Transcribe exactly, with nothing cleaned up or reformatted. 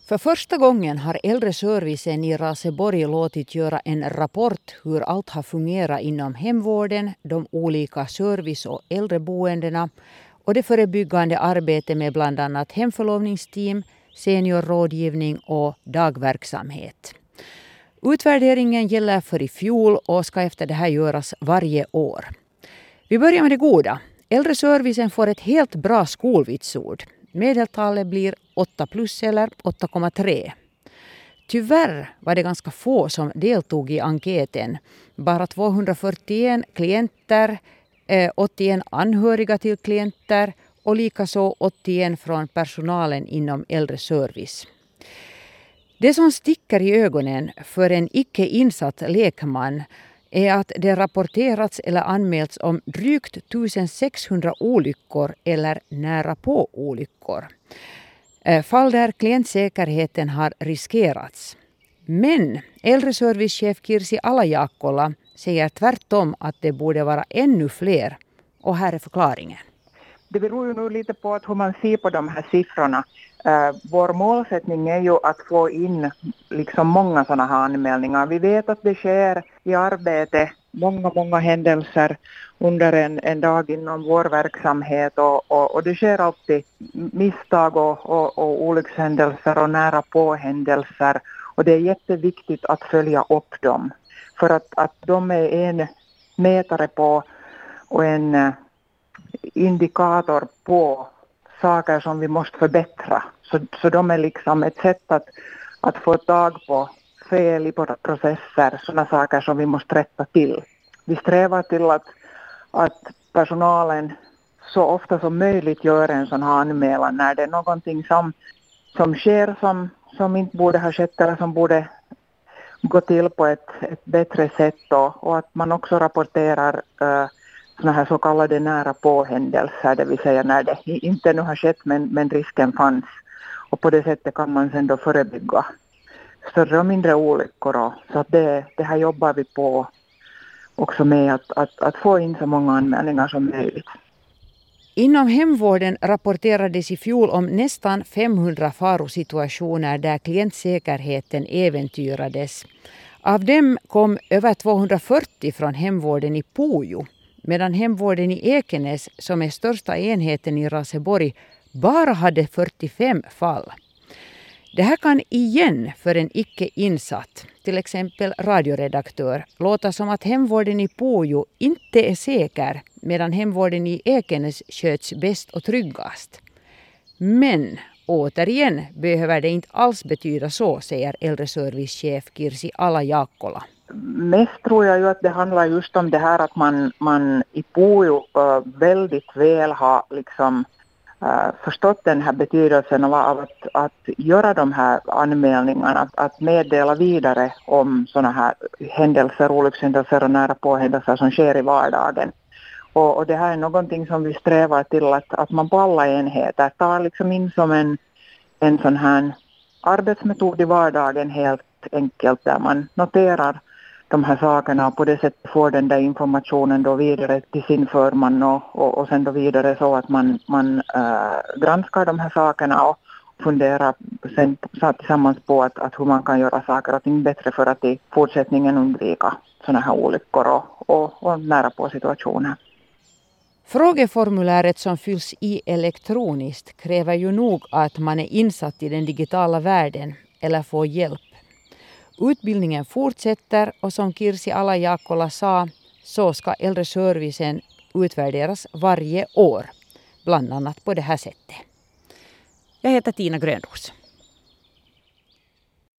För första gången har äldreservicen i Raseborg låtit göra en rapport hur allt har fungerat inom hemvården, de olika service- och äldreboendena och det förebyggande arbetet med bland annat hemförlovningsteam, seniorrådgivning och dagverksamhet. Utvärderingen gäller för i fjol och ska efter det här göras varje år. Vi börjar med det goda. Äldreservicen får ett helt bra skolvitsord. Medeltalet blir åtta plus eller åtta komma tre. Tyvärr var det ganska få som deltog i enkäten. Bara tvåhundrafyrtioen klienter, åttioen anhöriga till klienter och likaså åttioen från personalen inom äldreservice. Det som sticker i ögonen för en icke insatt lekman är att det rapporterats eller anmälts om drygt sextonhundra olyckor eller nära på olyckor. Fall där klientsäkerheten har riskerats. Men äldreservicechef Kirsi Alajaakkola säger tvärtom att det borde vara ännu fler. Och här är förklaringen. Det beror ju nu lite på att hur man ser på de här siffrorna. Uh, vår målsättning är ju att få in liksom många sådana här anmälningar. Vi vet att det sker i arbete många, många händelser under en, en dag inom vår verksamhet och, och, och det sker alltid misstag och, och, och olyckshändelser och nära på händelser och det är jätteviktigt att följa upp dem för att, att de är en mätare på och en uh, indikator på saker som vi måste förbättra. Så, så de är liksom ett sätt att, att få tag på fel i processer, sådana saker som vi måste rätta till. Vi strävar till att, att personalen så ofta som möjligt gör en sån här anmälan när det är någonting som, som sker som, som inte borde ha skett eller som borde gå till på ett, ett bättre sätt då. Och att man också rapporterar uh, såna här så kallade nära på-händelser, det vill säga när det inte nu har skett men, men risken fanns. Och på det sättet kan man sen då förebygga större och mindre olyckor. Då. Så att det, det här jobbar vi på också med att, att, att få in så många anmälningar som möjligt. Inom hemvården rapporterades i fjol om nästan femhundra farosituationer där klientsäkerheten äventyrades. Av dem kom över tvåhundrafyrtio från hemvården i Pujo. Medan hemvården i Ekenäs, som är största enheten i Raseborg, bara hade fyrtiofem fall. Det här kan igen för en icke insatt, till exempel radioredaktör, låta som att hemvården i Pujo inte är säker medan hemvården i Ekenäs sköts bäst och tryggast. Men återigen behöver det inte alls betyda så, säger äldreservicechef Kirsi Alajaakkola. Mest tror jag ju att det handlar just om det här att man, man i Pujo uh, väldigt väl har liksom, uh, förstått den här betydelsen av att, att göra de här anmälningarna, att, att meddela vidare om sådana här händelser, olyckshändelser och nära på händelser som sker i vardagen. Och, och det här är någonting som vi strävar till att, att man på alla enheter tar liksom in som en, en sån här arbetsmetod i vardagen helt enkelt där man noterar de här sakerna och på det sättet får den där informationen då vidare till sin förman och, och, och sen då vidare så att man, man äh, granskar de här sakerna och funderar sen tillsammans på att, att hur man kan göra saker och ting bättre för att i fortsättningen undvika sådana här olyckor och, och, och nära på situationer. Frågeformuläret som fylls i elektroniskt kräver ju nog att man är insatt i den digitala världen eller får hjälp. Utbildningen fortsätter och som Kirsi Alajaakkola sa så ska äldreservicen utvärderas varje år, bland annat på det här sättet. Jag heter Tina Grönros.